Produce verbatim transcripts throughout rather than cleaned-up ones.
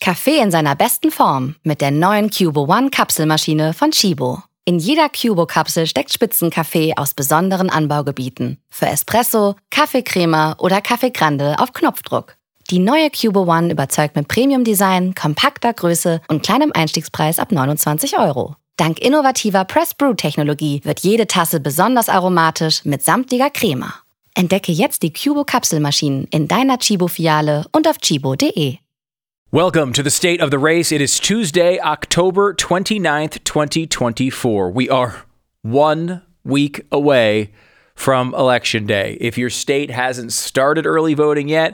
Kaffee in seiner besten Form mit der neuen Cubo One Kapselmaschine von Chibo. In jeder Cubo-Kapsel steckt Spitzenkaffee aus besonderen Anbaugebieten. Für Espresso, Kaffeecrema oder Kaffee Grande auf Knopfdruck. Die neue Cubo One überzeugt mit Premium-Design, kompakter Größe und kleinem Einstiegspreis ab neunundzwanzig Euro. Dank innovativer Press-Brew-Technologie wird jede Tasse besonders aromatisch mit samtlicher Crema. Entdecke jetzt die Cubo-Kapselmaschinen in deiner Chibo-Filiale und auf chibo punkt de. Welcome to the State of the Race. It is Tuesday, October twenty-ninth, twenty twenty-four. We are one week away from Election Day. If your state hasn't started early voting yet,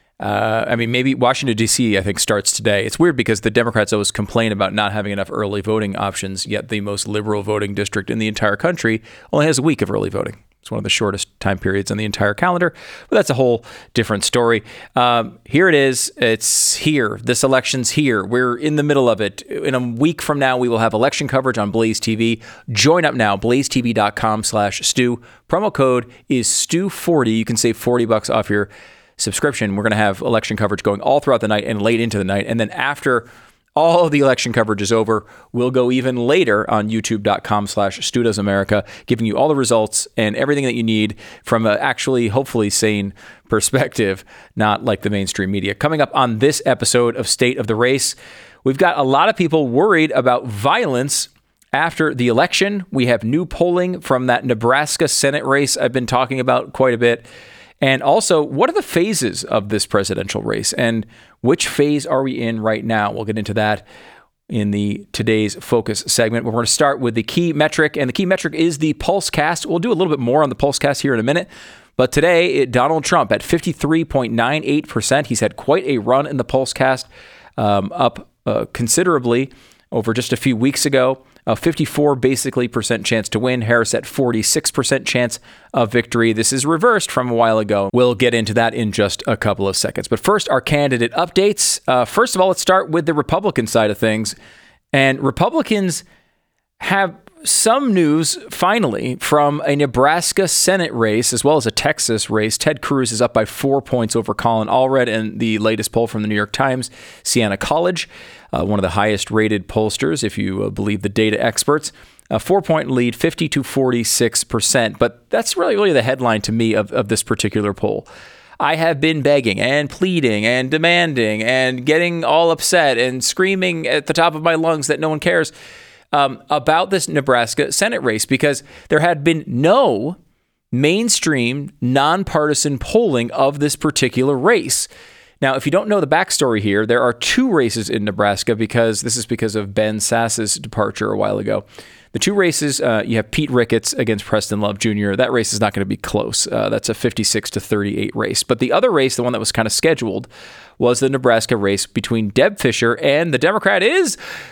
uh, I mean, maybe Washington, D C, I think, starts today. It's weird because the Democrats always complain about not having enough early voting options, yet the most liberal voting district in the entire country only has a week of early voting. It's one of the shortest time periods on the entire calendar, but that's a whole different story. Um, here it is. It's here. This election's here. We're in the middle of it. In a week from now, we will have election coverage on Blaze T V. Join up now, blaze t v dot com slash stew. Promo code is stew forty. You can save forty bucks off your subscription. We're going to have election coverage going all throughout the night and late into the night. And then after all of the election coverage is over, we'll go even later on youtube dot com slash stew does America, giving you all the results and everything that you need from an actually, hopefully sane perspective, not like the mainstream media. Coming up on this episode of State of the Race, we've got a lot of people worried about violence after the election. We have new polling from that Nebraska Senate race I've been talking about quite a bit. And also, what are the phases of this presidential race and which phase are we in right now? We'll get into that in the today's focus segment. We're going to start with the key metric, and the key metric is the PulseCast. We'll do a little bit more on the PulseCast here in a minute. But today, it, Donald Trump at fifty-three point nine eight percent. He's had quite a run in the PulseCast, um, up uh, considerably over just a few weeks ago. A fifty-four basically percent chance to win. Harris at forty-six percent chance of victory. This is reversed from a while ago. We'll get into that in just a couple of seconds. But first, our candidate updates. Uh, first of all, let's start with the Republican side of things. And Republicans have some news, finally, from a Nebraska Senate race, as well as a Texas race. Ted Cruz is up by four points over Colin Allred in the latest poll from the New York Times, Siena College, uh, one of the highest rated pollsters, if you uh, believe the data experts. A four-point lead, fifty to forty-six percent. But that's really, really the headline to me of, of this particular poll. I have been begging and pleading and demanding and getting all upset and screaming at the top of my lungs that no one cares Um, about this Nebraska Senate race, because there had been no mainstream, nonpartisan polling of this particular race. Now, if you don't know the backstory here, there are two races in Nebraska, because this is because of Ben Sass's departure a while ago. The two races, uh, you have Pete Ricketts against Preston Love Junior That race is not going to be close. Uh, that's a fifty-six to thirty-eight race. But the other race, the one that was kind of scheduled, was the Nebraska race between Deb Fischer and the Democrat is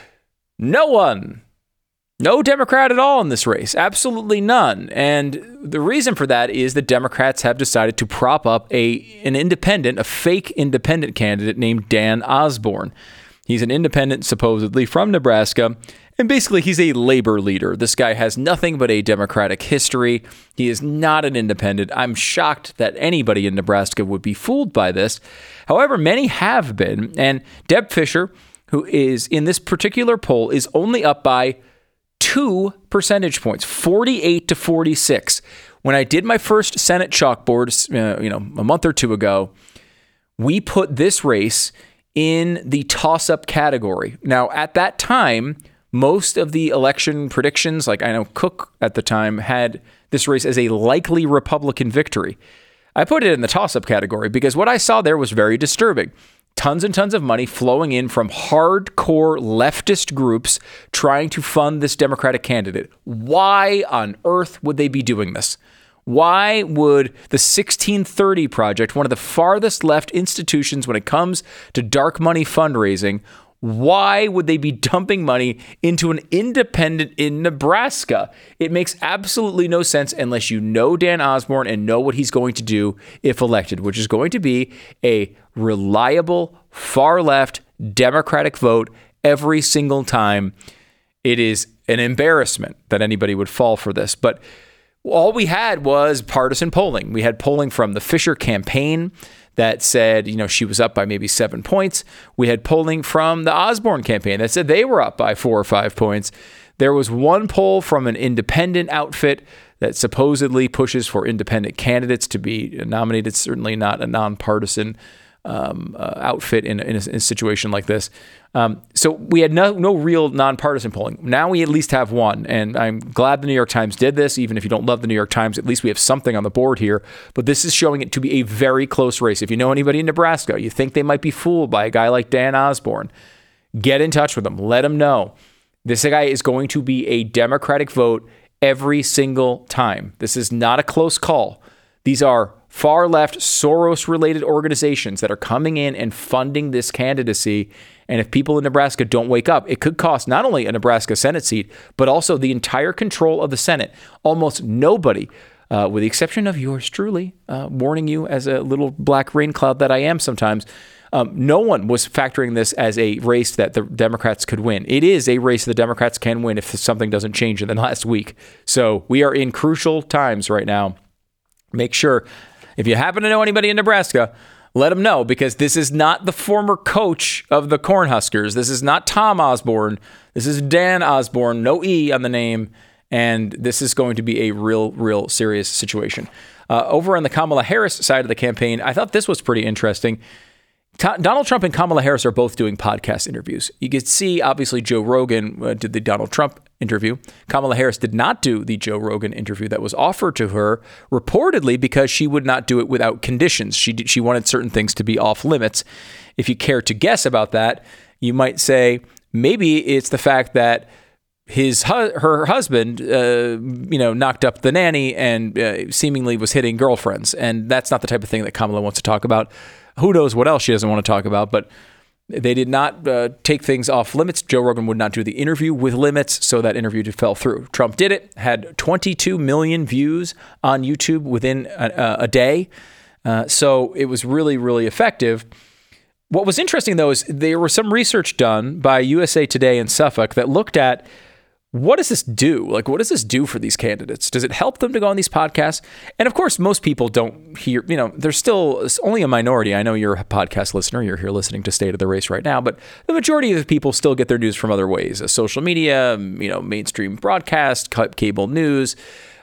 no one. No Democrat at all in this race. Absolutely none. And the reason for that is the Democrats have decided to prop up a an independent, a fake independent candidate named Dan Osborne. He's an independent, supposedly, from Nebraska. And basically, he's a labor leader. This guy has nothing but a Democratic history. He is not an independent. I'm shocked that anybody in Nebraska would be fooled by this. However, many have been. And Deb Fischer, who is in this particular poll, is only up by two percentage points, forty-eight to forty-six. When I did my first Senate chalkboard, uh, you know, a month or two ago, we put this race in the toss-up category. Now, at that time, most of the election predictions, like I know Cook at the time, had this race as a likely Republican victory. I put it in the toss-up category because what I saw there was very disturbing. Tons and tons of money flowing in from hardcore leftist groups trying to fund this Democratic candidate. Why on earth would they be doing this? Why would the sixteen thirty Project, one of the farthest left institutions when it comes to dark money fundraising, why would they be dumping money into an independent in Nebraska? It makes absolutely no sense unless you know Dan Osborne and know what he's going to do if elected, which is going to be a reliable, far-left Democratic vote every single time. It is an embarrassment that anybody would fall for this. But all we had was partisan polling. We had polling from the Fischer campaign, that said, you know, she was up by maybe seven points. We had polling from the Osborne campaign that said they were up by four or five points. There was one poll from an independent outfit that supposedly pushes for independent candidates to be nominated, certainly not a nonpartisan um, uh, outfit in, in, a, in a situation like this. Um, so we had no, no real nonpartisan polling. Now we at least have one, and I'm glad the New York Times did this. Even if you don't love the New York Times, at least we have something on the board here. But this is showing it to be a very close race. If you know anybody in Nebraska, you think they might be fooled by a guy like Dan Osborne, get in touch with them. Let them know. This guy is going to be a Democratic vote every single time. This is not a close call. These are far left Soros-related organizations that are coming in and funding this candidacy. And if people in Nebraska don't wake up, it could cost not only a Nebraska Senate seat, but also the entire control of the Senate. Almost nobody, uh, with the exception of yours truly, uh, warning you as a little black rain cloud that I am sometimes, um, no one was factoring this as a race that the Democrats could win. It is a race the Democrats can win if something doesn't change in the last week. So we are in crucial times right now. Make sure, if you happen to know anybody in Nebraska, let them know, because this is not the former coach of the Cornhuskers. This is not Tom Osborne. This is Dan Osborne, no E on the name. And this is going to be a real, real serious situation. Uh, over on the Kamala Harris side of the campaign, I thought this was pretty interesting. Ta- Donald Trump and Kamala Harris are both doing podcast interviews. You could see, obviously, Joe Rogan uh, did the Donald Trump interview. Kamala Harris did not do the Joe Rogan interview that was offered to her, reportedly because she would not do it without conditions. She did, she wanted certain things to be off limits. If you care to guess about that, you might say maybe it's the fact that his her husband, uh, you know, knocked up the nanny and uh, seemingly was hitting girlfriends, and that's not the type of thing that Kamala wants to talk about. Who knows what else she doesn't want to talk about, but they did not uh, take things off limits. Joe Rogan would not do the interview with limits, so that interview just fell through. Trump did it, had twenty-two million views on YouTube within a, a day. Uh, so it was really, really effective. What was interesting, though, is there was some research done by U S A Today in Suffolk that looked at, what does this do? Like, what does this do for these candidates? Does it help them to go on these podcasts? And of course, most people don't hear, you know, there's still only a minority. I know you're a podcast listener. You're here listening to State of the Race right now, but the majority of the people still get their news from other ways, uh, social media, you know, mainstream broadcast, cable news,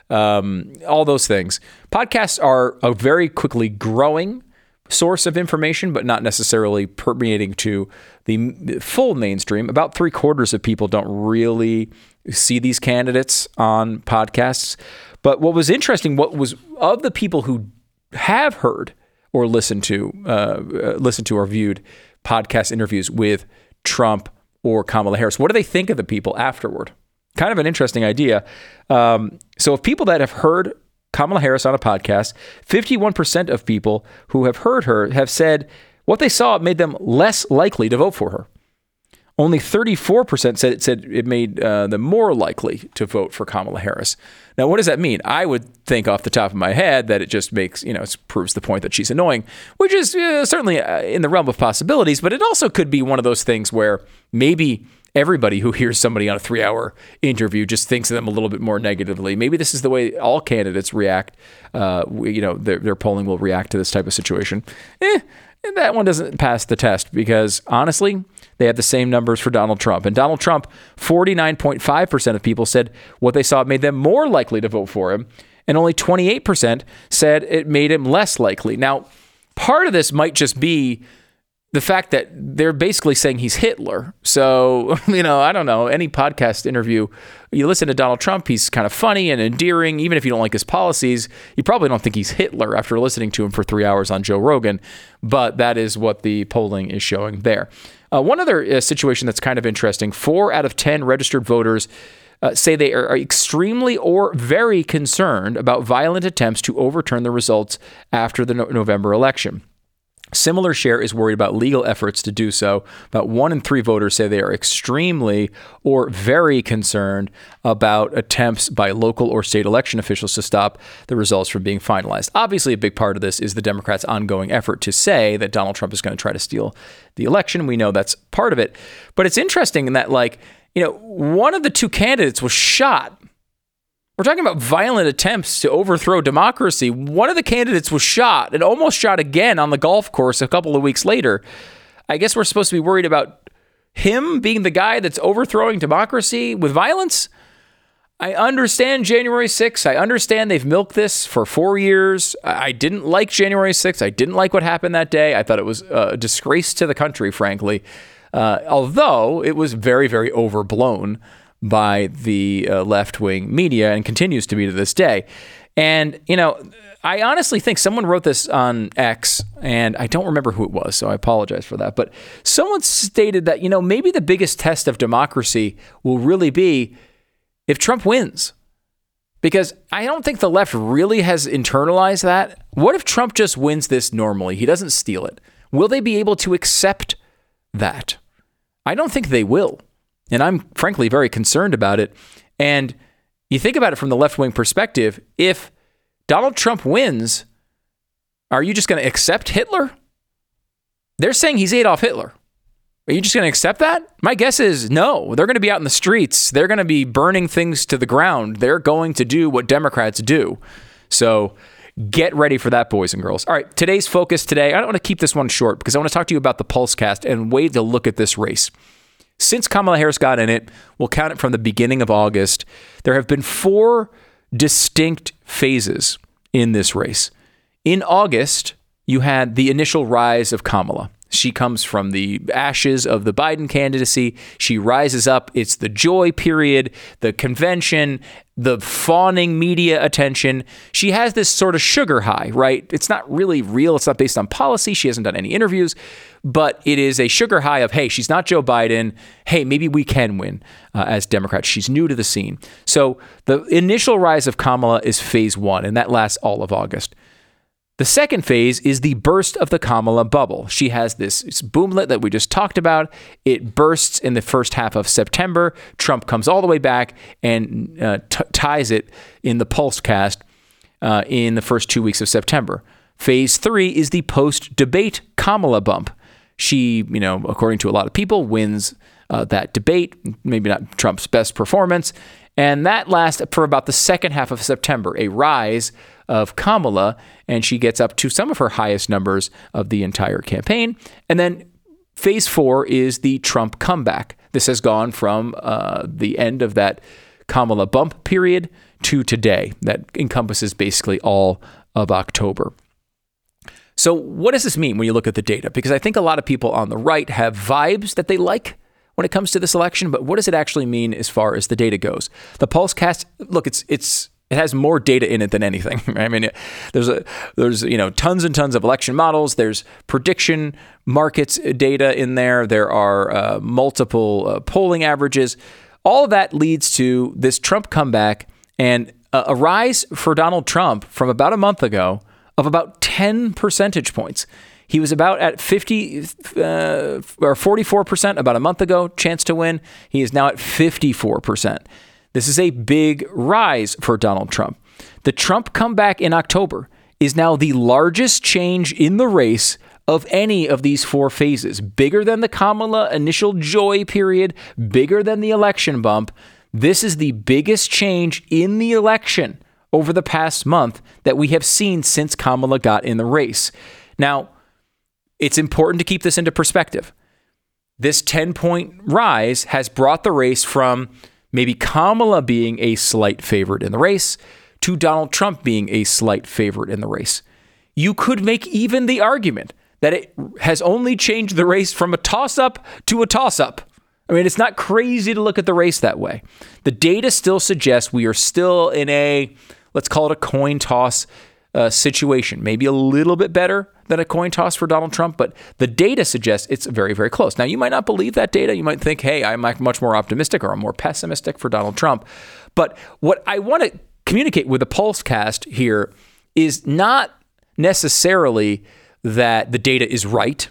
um, all those things. Podcasts are a very quickly growing source of information, but not necessarily permeating to the full mainstream. About three quarters of people don't really see these candidates on podcasts. But what was interesting, what was of the people who have heard or listened to, uh, listened to or viewed podcast interviews with Trump or Kamala Harris, what do they think of the people afterward? Kind of an interesting idea. Um, so if people that have heard Kamala Harris on a podcast, fifty-one percent of people who have heard her have said what they saw made them less likely to vote for her. Only thirty-four percent said it said it made uh, them more likely to vote for Kamala Harris. Now, what does that mean? I would think off the top of my head that it just makes, you know, it proves the point that she's annoying, which is uh, certainly uh, in the realm of possibilities, but it also could be one of those things where maybe everybody who hears somebody on a three-hour interview just thinks of them a little bit more negatively. Maybe this is the way all candidates react. Uh, you know, their, their polling will react to this type of situation. Eh, that one doesn't pass the test because, honestly, they have the same numbers for Donald Trump. And Donald Trump, forty-nine point five percent of people said what they saw made them more likely to vote for him. And only twenty-eight percent said it made him less likely. Now, part of this might just be the fact that they're basically saying he's Hitler. So, you know, I don't know, any podcast interview, you listen to Donald Trump, he's kind of funny and endearing. Even if you don't like his policies, you probably don't think he's Hitler after listening to him for three hours on Joe Rogan. But that is what the polling is showing there. Uh, one other uh, situation that's kind of interesting, four out of ten registered voters uh, say they are extremely or very concerned about violent attempts to overturn the results after the no- November election. Similar share is worried about legal efforts to do so. About one in three voters say they are extremely or very concerned about attempts by local or state election officials to stop the results from being finalized. Obviously, a big part of this is the Democrats' ongoing effort to say that Donald Trump is going to try to steal the election. We know that's part of it. But it's interesting in that, like, you know, one of the two candidates was shot We're talking about violent attempts to overthrow democracy. One of the candidates was shot and almost shot again on the golf course a couple of weeks later. I guess we're supposed to be worried about him being the guy that's overthrowing democracy with violence? I understand January sixth. I understand they've milked this for four years. I didn't like January sixth. I didn't like what happened that day. I thought it was a disgrace to the country, frankly, uh, although it was very, very overblown by the uh, left-wing media and continues to be to this day. And, you know, I honestly think someone wrote this on X, and I don't remember who it was, so I apologize for that. But someone stated that, you know, maybe the biggest test of democracy will really be if Trump wins. Because I don't think the left really has internalized that. What if Trump just wins this normally? He doesn't steal it. Will they be able to accept that? I don't think they will. And I'm frankly very concerned about it. And you think about it from the left-wing perspective, if Donald Trump wins, are you just going to accept Hitler? They're saying he's Adolf Hitler. Are you just going to accept that? My guess is no. They're going to be out in the streets. They're going to be burning things to the ground. They're going to do what Democrats do. So get ready for that, boys and girls. All right, today's focus today, I don't want to keep this one short because I want to talk to you about the Pulsecast and way to look at this race. Since Kamala Harris got in it, we'll count it from the beginning of August, there have been four distinct phases in this race. In August, you had the initial rise of Kamala. She comes from the ashes of the Biden candidacy. She rises up. It's the joy period, the convention, the fawning media attention. She has this sort of sugar high, right? It's not really real. It's not based on policy. She hasn't done any interviews, but it is a sugar high of, hey, she's not Joe Biden. Hey, maybe we can win uh, as Democrats. She's new to the scene. So the initial rise of Kamala is phase one, and that lasts all of August. The second phase is the burst of the Kamala bubble. She has this boomlet that we just talked about. It bursts in the first half of September. Trump comes all the way back and uh, t- ties it in the Pulsecast uh, in the first two weeks of September. Phase three is the post-debate Kamala bump. She, you know, according to a lot of people, wins uh, that debate, maybe not Trump's best performance. And that lasts for about the second half of September, a rise of Kamala, and she gets up to some of her highest numbers of the entire campaign. And then phase four is the Trump comeback. This has gone from uh, the end of that Kamala bump period to today. That encompasses basically all of October. So what does this mean when you look at the data? Because I think a lot of people on the right have vibes that they like when it comes to this election, but what does it actually mean as far as the data goes? The Pulsecast, look, it's it's it has more data in it than anything. I mean, there's a there's you know tons and tons of election models. There's prediction markets data in there. There are uh, multiple uh, polling averages. All of that leads to this Trump comeback and a, a rise for Donald Trump from about a month ago of about ten percentage points. He was about at fifty uh, or forty-four percent about a month ago, chance to win. He is now at fifty-four percent. This is a big rise for Donald Trump. The Trump comeback in October is now the largest change in the race of any of these four phases. Bigger than the Kamala initial joy period, bigger than the election bump. This is the biggest change in the election over the past month that we have seen since Kamala got in the race. Now, it's important to keep this into perspective. This ten-point rise has brought the race from maybe Kamala being a slight favorite in the race to Donald Trump being a slight favorite in the race. You could make even the argument that it has only changed the race from a toss-up to a toss-up. I mean, it's not crazy to look at the race that way. The data still suggests we are still in a, let's call it a coin toss uh, situation. Maybe a little bit better than a coin toss for Donald Trump, but the data suggests it's very, very close. Now, you might not believe that data. You might think, hey, I'm much more optimistic or I'm more pessimistic for Donald Trump. But what I want to communicate with the Pulsecast here is not necessarily that the data is right.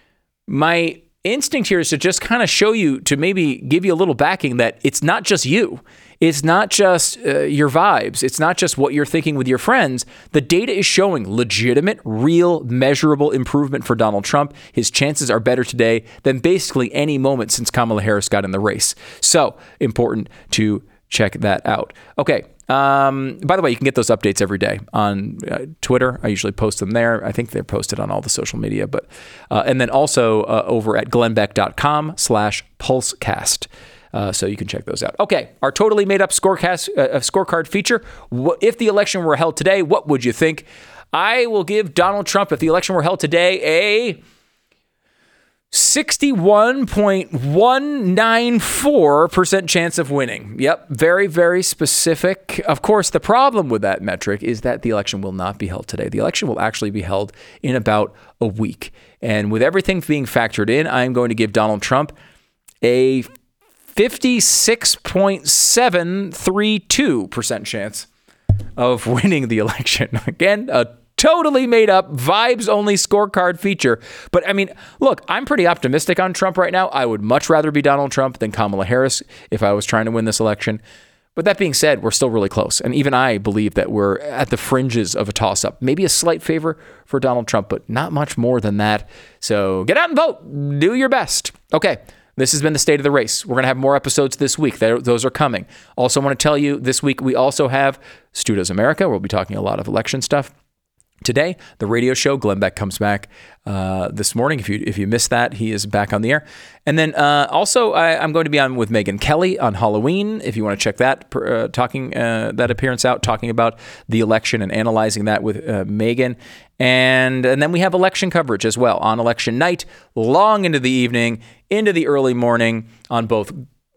My instinct here is to just kind of show you, to maybe give you a little backing that it's not just you. It's not just uh, your vibes. It's not just what you're thinking with your friends. The data is showing legitimate, real, measurable improvement for Donald Trump. His chances are better today than basically any moment since Kamala Harris got in the race. So important to check that out. Okay. Um, by the way, you can get those updates every day on uh, Twitter. I usually post them there. I think they're posted on all the social media, but uh, and then also uh, over at glennbeck.com slash pulsecast. Uh, so you can check those out. Okay, our totally made up scorecast uh, scorecard feature. What, if the election were held today, what would you think? I will give Donald Trump, if the election were held today, a sixty-one point one nine four percent chance of winning. Yep, very, very specific. Of course, the problem with that metric is that the election will not be held today. The election will actually be held in about a week. And with everything being factored in, I'm going to give Donald Trump a fifty-six point seven three two percent chance of winning the election. Again, a totally made up, vibes only scorecard feature. But I mean, look, I'm pretty optimistic on Trump right now. I would much rather be Donald Trump than Kamala Harris if I was trying to win this election. But that being said, we're still really close. And even I believe that we're at the fringes of a toss-up. Maybe a slight favor for Donald Trump, but not much more than that. So get out and vote. Do your best. Okay. This has been the State of the Race. We're going to have more episodes this week. Those are coming. Also want to tell you, this week we also have Stu Does America. We'll be talking a lot of election stuff. Today, the radio show, Glenn Beck comes back uh, this morning. If you if you missed that, he is back on the air. And then uh, also, I, I'm going to be on with Megyn Kelly on Halloween. If you want to check that uh, talking uh, that appearance out, talking about the election and analyzing that with uh, Megyn. And and then we have election coverage as well on election night, long into the evening, into the early morning on both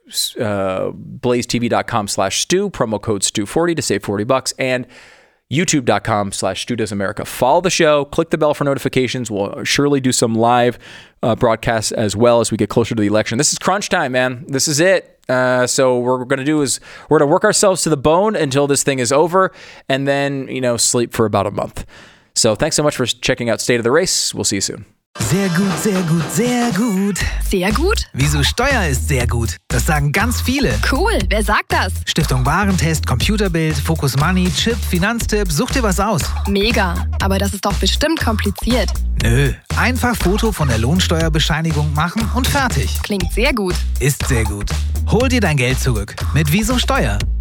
uh, blazetv.com slash Stu, promo code Stu forty to save forty bucks, and youtube.com slash Stu Does America. Follow the show, click the bell for notifications. We'll surely do some live uh, broadcasts as well as we get closer to the election. This is crunch time, man. This is it. Uh, so what we're going to do is we're going to work ourselves to the bone until this thing is over, and then, you know, sleep for about a month. So thanks so much for checking out State of the Race. We'll see you soon. Sehr gut, sehr gut, sehr gut. Sehr gut? Wieso Steuer ist sehr gut? Das sagen ganz viele. Cool, wer sagt das? Stiftung Warentest, Computerbild, Focus Money, Chip, Finanztipp, such dir was aus. Mega, aber das ist doch bestimmt kompliziert. Nö, einfach Foto von der Lohnsteuerbescheinigung machen und fertig. Klingt sehr gut. Ist sehr gut. Hol dir dein Geld zurück mit Wieso Steuer.